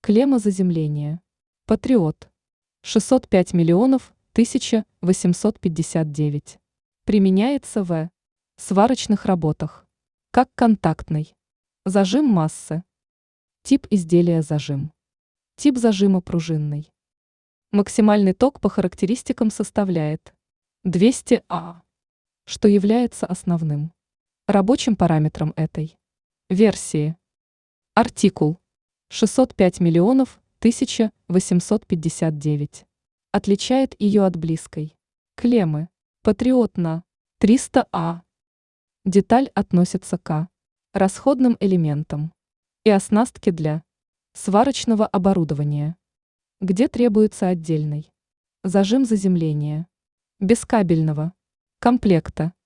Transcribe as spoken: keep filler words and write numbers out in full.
Клемма заземления. Патриот. шестьсот пять миллионов тысяча восемьсот пятьдесят девять. Применяется в сварочных работах. Как контактный. Зажим массы. Тип изделия зажим. Тип зажима пружинный. Максимальный ток по характеристикам составляет двести А, что является основным рабочим параметром этой версии. Артикул шестьсот пять миллионов тысяча восемьсот пятьдесят девять отличает ее от близкой клеммы Патриот на триста А. Деталь относится к расходным элементам и оснастке для сварочного оборудования, где требуется отдельный зажим заземления бескабельного комплекта.